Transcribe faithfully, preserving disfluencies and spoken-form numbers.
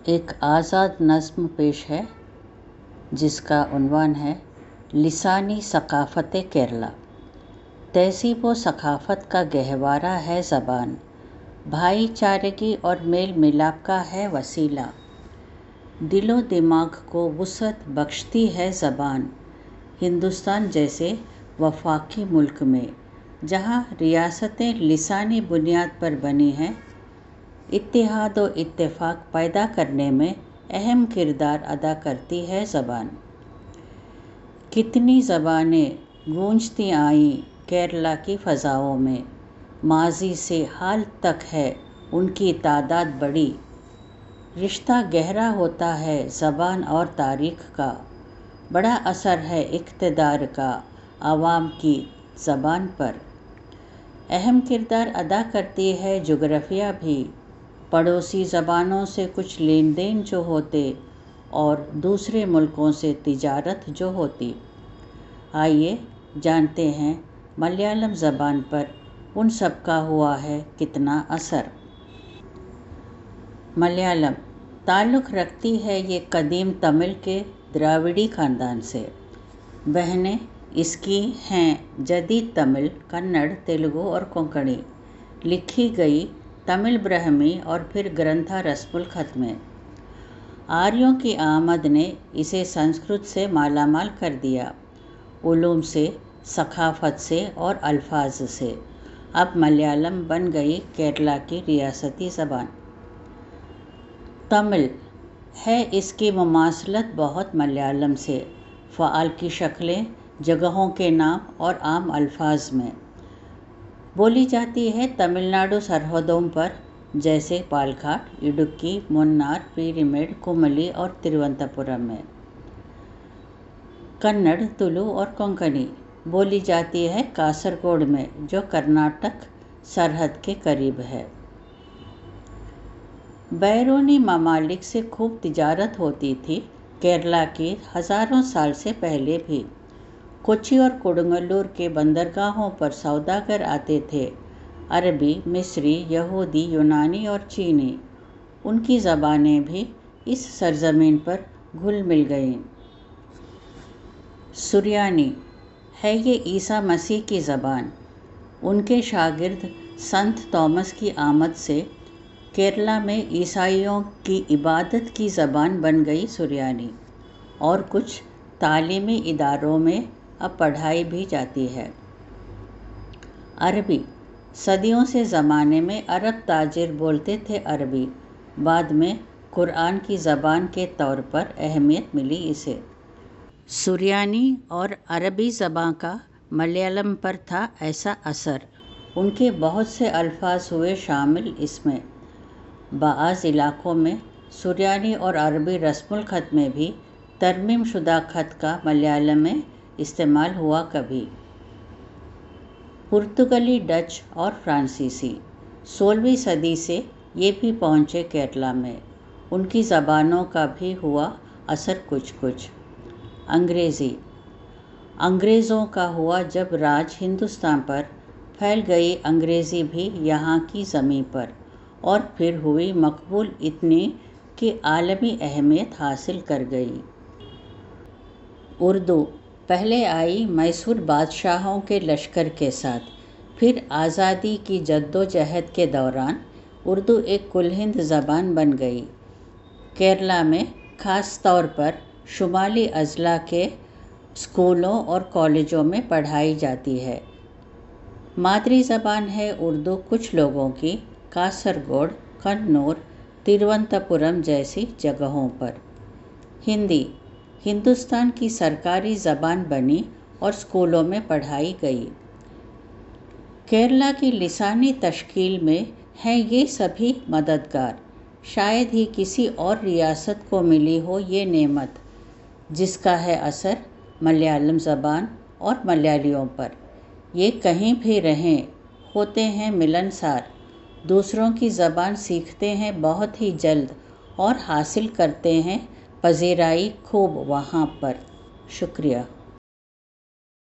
ایک آزاد نظم پیش ہے جس کا عنوان ہے لسانی ثقافت کیرلا۔ تہذیب و ثقافت کا گہوارہ ہے زبان، بھائی چارگی اور میل ملاپ کا ہے وسیلہ۔ دل و دماغ کو وسعت بخشتی ہے زبان، ہندوستان جیسے وفاقی ملک میں جہاں ریاستیں لسانی بنیاد پر بنی ہیں، اتحاد و اتفاق پیدا کرنے میں اہم کردار ادا کرتی ہے زبان۔ کتنی زبانیں گونجتی آئیں کیرلا کی فضاؤں میں، ماضی سے حال تک ہے ان کی تعداد بڑی۔ رشتہ گہرا ہوتا ہے زبان اور تاریخ کا، بڑا اثر ہے اقتدار کا عوام کی زبان پر۔ اہم کردار ادا کرتی ہے جغرافیہ بھی، پڑوسی زبانوں سے کچھ لین دین جو ہوتے اور دوسرے ملکوں سے تجارت جو ہوتی۔ آئیے جانتے ہیں ملیالم زبان پر ان سب کا ہوا ہے کتنا اثر۔ ملیالم تعلق رکھتی ہے یہ قدیم تمل کے دراوڑی خاندان سے۔ بہنیں اس کی ہیں جدید تمل، کنڑ، تیلگو اور کونکڑی، لکھی گئی تمل برہمی اور پھر گرنتھا رسم الخط میں۔ آریوں کی آمد نے اسے سنسکرت سے مالا مال کر دیا، علوم سے، ثقافت سے اور الفاظ سے۔ اب ملیالم بن گئی کیرلا کی ریاستی زبان۔ تمل ہے اس کی مماثلت بہت ملیالم سے، فعال کی شکلیں، جگہوں کے نام اور عام الفاظ میں۔ بولی جاتی ہے تمل ناڈو سرحدوں پر جیسے پالکاڈ، اڈوکی، منار، پیریمیڈ، کملی اور ترووننتپورم میں۔ کنڑ، تلو اور کونکنی بولی جاتی ہے کاسرگوڈ میں جو کرناٹک سرحد کے قریب ہے۔ بیرونی ممالک سے خوب تجارت ہوتی تھی کیرلا کی ہزاروں سال سے پہلے بھی۔ کوچی اور کڈنگلور کے بندرگاہوں پر سوداگر آتے تھے، عربی، مصری، یہودی، یونانی اور چینی۔ ان کی زبانیں بھی اس سرزمین پر گھل مل گئیں۔ سریانی ہے یہ عیسیٰ مسیح کی زبان۔ ان کے شاگرد سنت تومس کی آمد سے کیرلا میں عیسائیوں کی عبادت کی زبان بن گئی سریانی، اور کچھ تعلیمی اداروں میں اب پڑھائی بھی جاتی ہے۔ عربی صدیوں سے زمانے میں عرب تاجر بولتے تھے عربی، بعد میں قرآن کی زبان کے طور پر اہمیت ملی اسے۔ سریانی اور عربی زبان کا ملیالم پر تھا ایسا اثر، ان کے بہت سے الفاظ ہوئے شامل اس میں۔ بعض علاقوں میں سریانی اور عربی رسم الخط میں بھی ترمیم شدہ خط کا ملیالم میں استعمال ہوا کبھی۔ پرتگالی، ڈچ اور فرانسیسی سولہویں صدی سے یہ بھی پہنچے کیرلا میں، ان کی زبانوں کا بھی ہوا اثر کچھ کچھ۔ انگریزی انگریزوں کا ہوا جب راج ہندوستان پر، پھیل گئی انگریزی بھی یہاں کی زمین پر، اور پھر ہوئی مقبول اتنی کہ عالمی اہمیت حاصل کر گئی۔ اردو پہلے آئی میسور بادشاہوں کے لشکر کے ساتھ، پھر آزادی کی جدوجہد کے دوران اردو ایک کل ہند زبان بن گئی۔ کیرلا میں خاص طور پر شمالی اضلاع کے اسکولوں اور کالجوں میں پڑھائی جاتی ہے۔ مادری زبان ہے اردو کچھ لوگوں کی کاسرگوڈ، کنور، ترووننتپورم جیسی جگہوں پر۔ ہندی ہندوستان کی سرکاری زبان بنی اور اسکولوں میں پڑھائی گئی۔ کیرلا کی لسانی تشکیل میں ہیں یہ سبھی مددگار، شاید ہی کسی اور ریاست کو ملی ہو یہ نعمت جس کا ہے اثر ملیالم زبان اور ملیالیوں پر۔ یہ کہیں بھی رہیں ہوتے ہیں ملنسار، دوسروں کی زبان سیکھتے ہیں بہت ہی جلد اور حاصل کرتے ہیں پذیرائی خوب وہاں پر۔ شکریہ۔